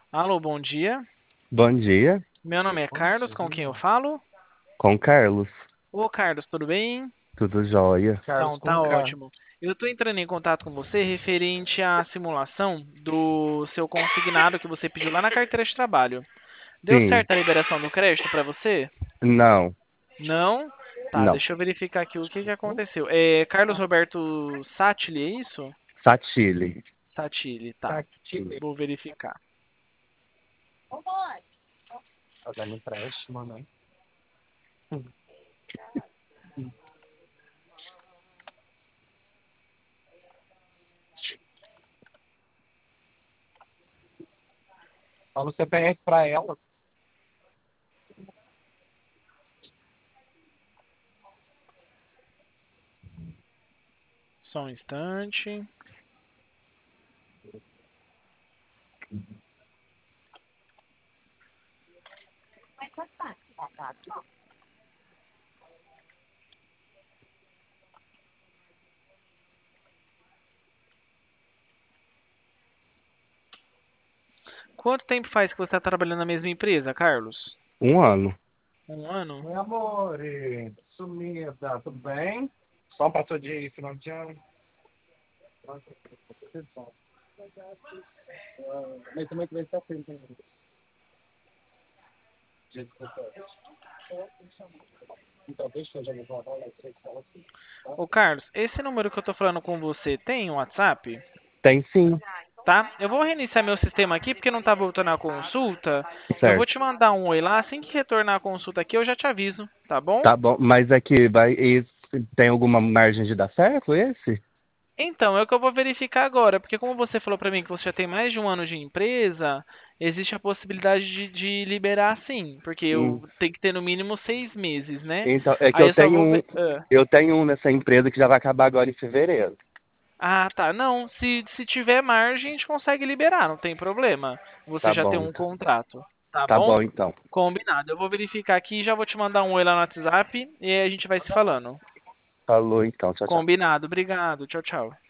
Alô, bom dia. Bom dia, Meu nome é Carlos, com quem eu falo? com Carlos. Ô, Carlos, tudo bem? Tudo jóia? Então, tá ótimo. Eu estou entrando em contato com você referente à simulação do seu consignado que você pediu lá na carteira de trabalho. Deu Sim. certo a liberação do crédito para você? Não, Não? Tá, não. deixa eu verificar aqui o que que aconteceu. É Carlos Roberto Satili, é isso? Satile. Satili, tá. Vou verificar. Tá dando empréstimo, né? Fala o CPF pra ela. Só um instante. Quanto tempo faz que você está trabalhando na mesma empresa, Carlos? Um ano. Um ano? Meu amor, sumida, tudo bem? Só passou de final de ano. Mas também que vai estar feito. Então, deixa eu já vou falar. Ô, Carlos, esse número que eu tô falando com você tem um WhatsApp? Tem sim, Tá? Eu vou reiniciar meu sistema aqui porque não tá voltando a consulta. Eu vou certo. te mandar um oi lá. Assim que retornar a consulta aqui, eu já te aviso, tá bom? Tá bom, mas aqui vai. Tem alguma margem de dar certo esse? Então, é o que eu vou verificar agora, porque como você falou pra mim que você já tem mais de um ano de empresa, existe a possibilidade de liberar sim, porque Hum. eu tenho que ter no mínimo 6 meses, né? Então, é que Aí eu só vou ver. eu tenho um nessa empresa que já vai acabar agora em fevereiro. Ah, tá. Não, se tiver margem, a gente consegue liberar, não tem problema. Você Tá já tem bom, um então. contrato, tá Tá bom? bom, então. Combinado. Eu vou verificar aqui e já vou te mandar um oi lá no WhatsApp e aí a gente vai se falando. Falou, então. Tchau, tchau. Combinado. Obrigado. Tchau, tchau.